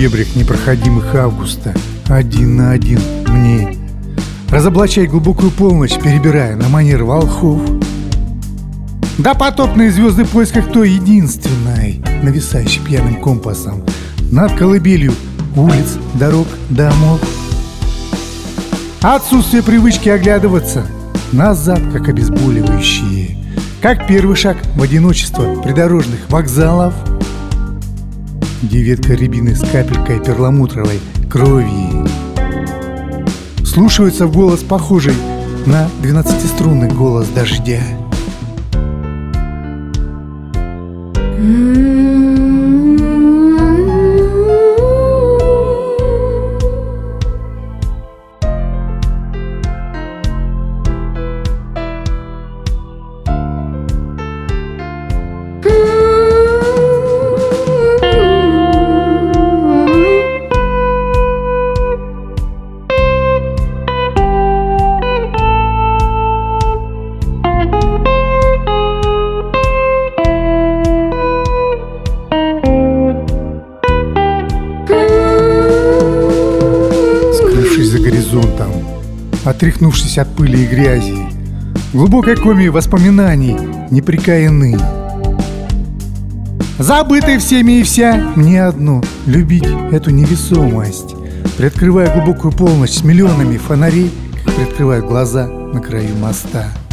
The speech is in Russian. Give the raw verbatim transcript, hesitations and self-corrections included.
дебрях непроходимых августа, один на один мне разоблачай глубокую полночь, перебирая на манер волхов. Да потопные звезды в поисках той единственной, нависающей пьяным компасом над колыбелью улиц, дорог, домов. Отсутствие привычки оглядываться назад, как обезболивающие, как первый шаг в одиночество придорожных вокзалов, где ветка рябины с капелькой перламутровой крови слушаются в голос, похожий на двенадцатиструнный голос дождя. За горизонтом, отряхнувшись от пыли и грязи, в глубокой коме воспоминаний непрекаянны, забытый всеми и вся, мне одно — любить эту невесомость, приоткрывая глубокую полночь с миллионами фонарей, как приоткрывают глаза на краю моста.